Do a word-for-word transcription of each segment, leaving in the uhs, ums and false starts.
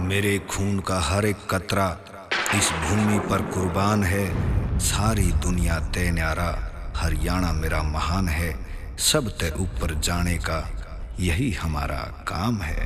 मेरे खून का हर एक कतरा इस भूमि पर कुर्बान है। सारी दुनिया ते न्यारा, हरियाणा मेरा महान है। सब ते ऊपर जाने का यही हमारा काम है।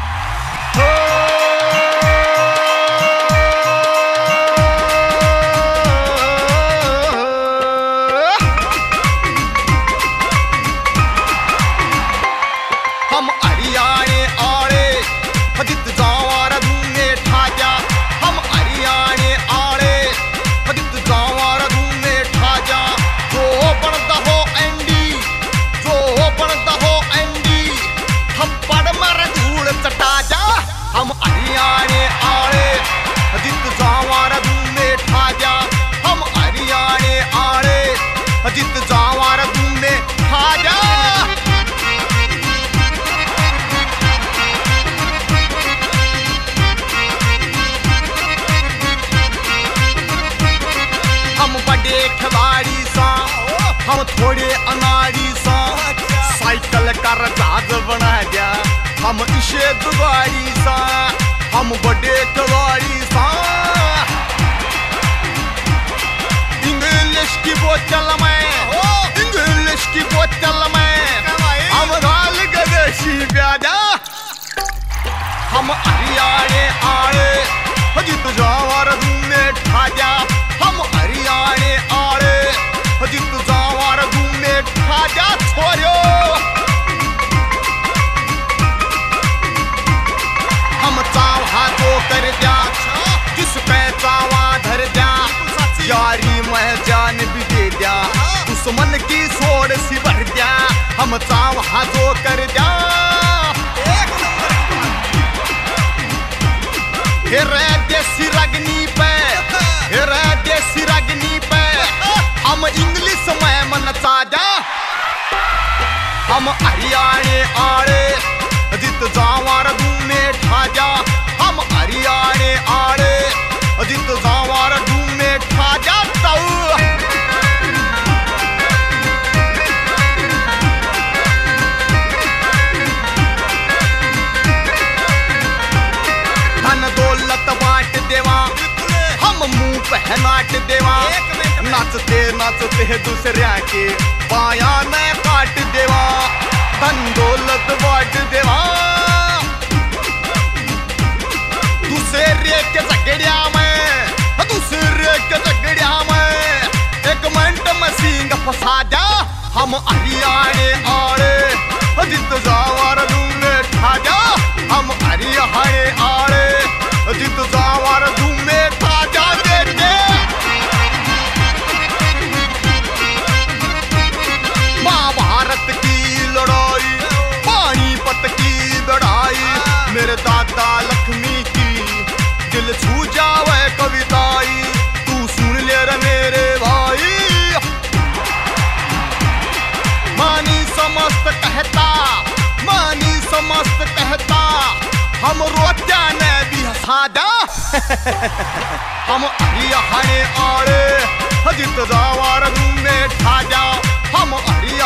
हम हरियाणे आले जित जावार धूमे ठाजा। हम हरियाणे आले जित जावार धूमे ठाजा। जो बनता हो एंडी, जो बनता हो एंडी, थप्पड़ मर धूल चटा जा। हम हरियाणे आले जित जावार धूमे ठाजा। हम हरियाणे आले जित जावार धूमे ठाजा। बड़े खिलाड़ी सा, हम थोड़े अनाड़ी सा। साइकिल कर जहाज बना दिया हम इसे दुगाड़ी सा। हम बड़े खिलाड़ी सा। इंग्लिश की बोतल में, इंग्लिश की बोतल में हम गाल गदेशी प्याजा। हम हरियाणे आले जित जावार धूमे ठाजा। हम हरियाणे आले जित जावार धूमे ठाजा। छोरो हम चावा तो कर जा, जिस पे चावा धर जा। यारी में जान भी दे दिया, दुश्मन की सोड़ सी भर दिया। हम चावा तो कर जा। हेरे देसी रगनी पे, हेरे देसी रगनी पे हम इंग्लिश में मन साजा। हम हरियाणे आले जित जावार धूमे ठाजा। हम हरियाणे आले जित जावार धूमे ठाजा। धन दौलत बांट देवा, हम मुंह पहनाट देवा। नाचते नाचते दूसरे के पाया न काट देवा। धन दौलत बांट देवा, दूसरे के झगड़िया में, दूसरे के झगड़िया में एक मिनट में सींग फंसा जा। हम हरियाणे आले जित जावार धूमे ठाजा। हम हरियाणे आले जित जावार धूमे ठाजा। देखे महाभारत की लड़ाई, पानीपत की लड़ाई, मेरे दादा लक्ष्मी की दिल छू जावे कविताई। तू सुन ले रे मेरे भाई। मानी समस्त कहता, मानी समस्त कहता, हम रोत्या ने भी हंसा जा। हम हरियाणे आले जित जावार धूमे ठाजा। हम हरियाणे